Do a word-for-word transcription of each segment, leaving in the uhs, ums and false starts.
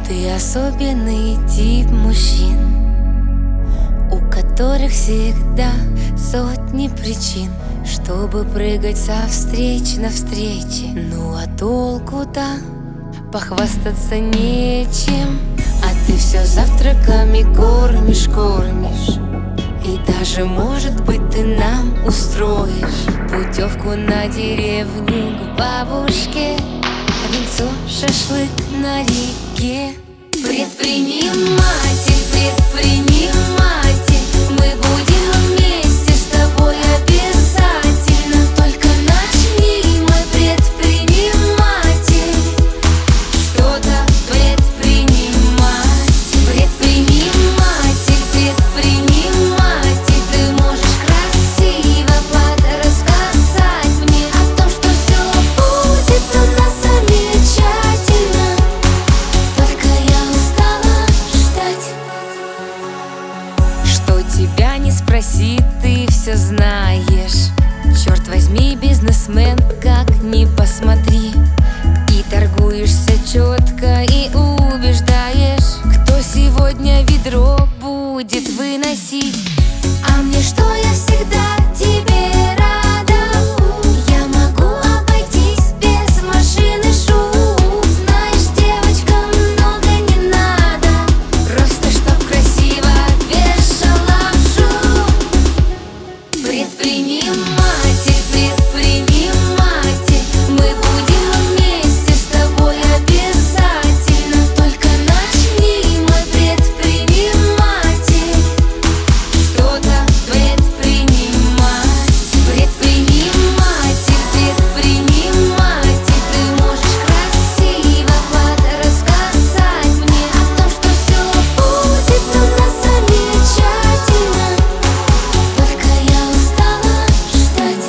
Ты особенный тип мужчин, у которых всегда сотни причин, чтобы прыгать со встреч на встрече. Ну а толку-то похвастаться нечем, а ты все завтраками кормишь, кормишь. И даже, может быть, ты нам устроишь путевку на деревню к бабушке, винцо, шашлык на реке. Предприниматель, предприниматель, мы будем вместе с тобой обязательно. Только начни, мой предприниматель, что-то предпринимать. Предприниматель, предприниматель, ты можешь красиво подрассказать мне о том, что все будет у нас замечательно. Только я устала ждать. Что тебя не спроси, ты все знаешь. Черт возьми, бизнесмен, как ни посмотри. И торгуешься четко и убеждаешь, кто сегодня ведро будет выносить. А мне что, я всегда тебе рада. Я могу обойтись без машины шум. Знаешь, девочкам много не надо, просто чтоб красиво вешала вшу. Предприниматель, предприниматель, мы будем вместе с тобой обязательно. Только начни, мой предприниматель, что-то предпринимать. Предприниматель, предприниматель, ты можешь красиво подрассказать мне о том, что все будет у нас замечательно. Только я устала ждать.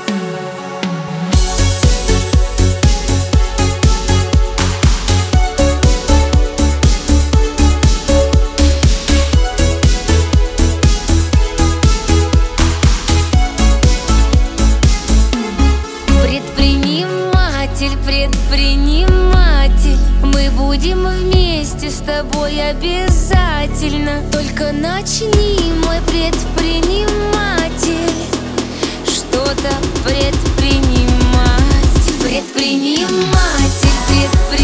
Предприниматель, предприниматель, мы будем вместе с тобой обязательно. Только начни, мой предприниматель, что-то предпринимать. Предприниматель, предприниматель.